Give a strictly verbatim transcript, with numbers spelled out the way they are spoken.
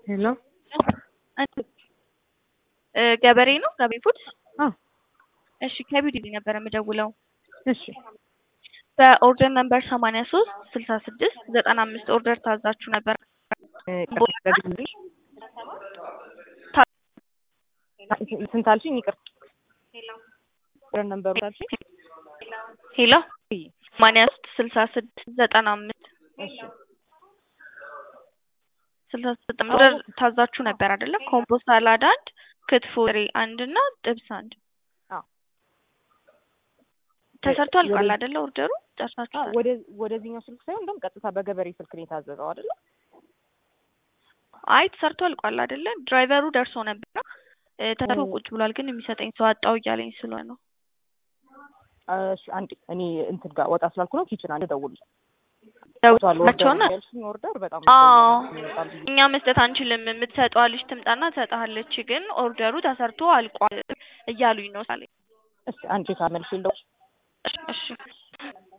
ሄሎ ገበሬ ነው ገበሬ ፉድ? አዎ እሺ ከቢዲ ነበር የምደውለው። እሺ በኦርደር ነምበር ሰማንያ ሶስት ስልሳ ስድስት ዘጠና አምስት ኦርደር ታዛችሁ ነበር። ስንት አልሽኝ? ይቅርታ ኦርደር ነምበሩ አልሽኝ? ሄሎ ሰማንያ ሶስት ስልሳ ስድስት ዘጠና አምስት እሺ ስልሳ ስድስት ኦርደር ታዛችሁ ነበር አይደለ? ኮምቦ ሳላድ አንድ፣ ክትፎ ጥሬ አንድ እና ጥብስ አንድ። አዎ ተሰርቶ አልቋል አይደለ? ኦርደሩ ጨርሳችሁ? አዎ ወደ ወደዚህኛው ስልክ ሳይሆን እንደውም ቀጥታ በገበሬ ስልክ ነው የታዘዘው አይደለ? አይ ተሰርቶ አልቋል አይደለ? ድራይቨሩ ደርሶ ነበር ተሰርቶ ቁጭ ብሏል፣ ግን የሚሰጠኝ ሰው አጣው እያለኝ ስለሆነ ነው። እሺ አንዴ እኔ እንትን ጋር ወጣ ስላልኩ ነው ኪችን አንዴ ደውል ደውልላቸውና ኦርደር በጣም አዎ እኛ መስጠት አንችልም፣ የምትሰጠዋ ልጅ ትምጣና ትሰጣለች፣ ግን ኦርደሩ ተሰርቶ አልቋል እያሉኝ ነው ሳለኝ። እሺ አንዴ ካመልሽ እንደው እሺ